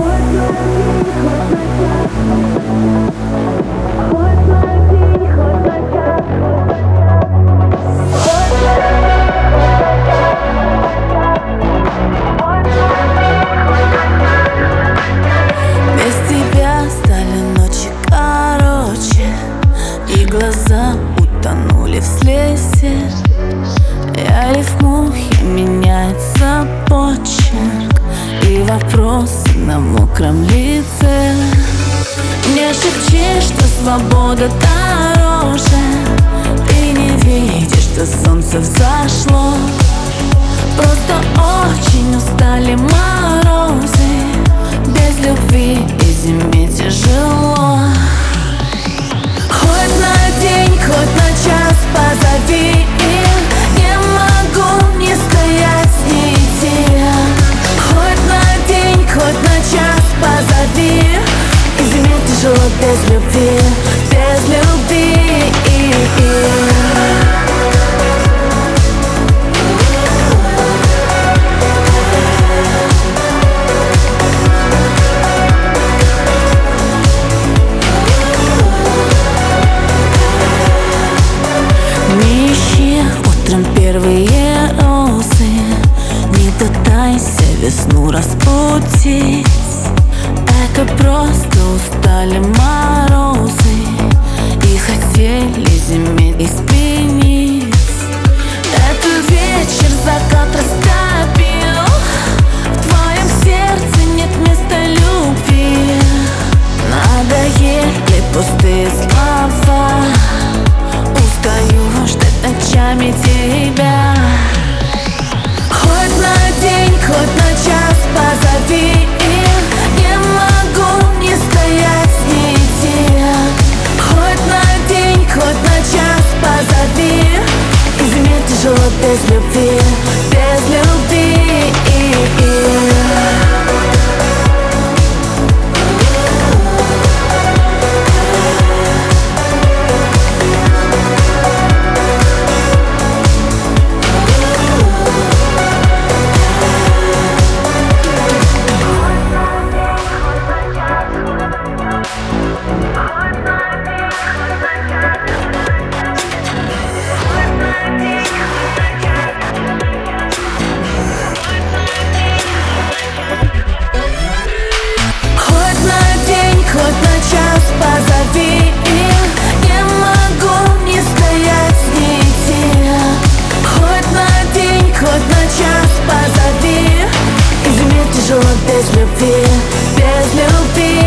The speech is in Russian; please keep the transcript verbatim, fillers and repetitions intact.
Глаза утонули в слезе. Я рифмую, меняется почерк и вопросы на мокром лице. Мне шепчешь, что свобода дороже. Ты не видишь, что солнце взошло. Просто очень устали морозы. Без любви и зиме тяжело. Хоть на день, хоть на час позови. Не могу не стоять, не идти. Хоть на день, хоть на час позови. И зиме тяжело без любви, без любви. Утром первые розы, не пытайся весну распутить. Это просто устали морозы и хотели зиме изменить. Это вечер закат растопил. В твоем сердце нет места любви. Надоели пустые слова. Устаю ждать ночами тебя. Хоть на день, хоть на час позови. Не могу не стоять, не идти. Хоть на день, хоть на час позови. И зиме тяжело без любви, без любви. Позови, не могу не стоять, не идти. Хоть на день, хоть на час позови. И зиме тяжело без любви, без любви.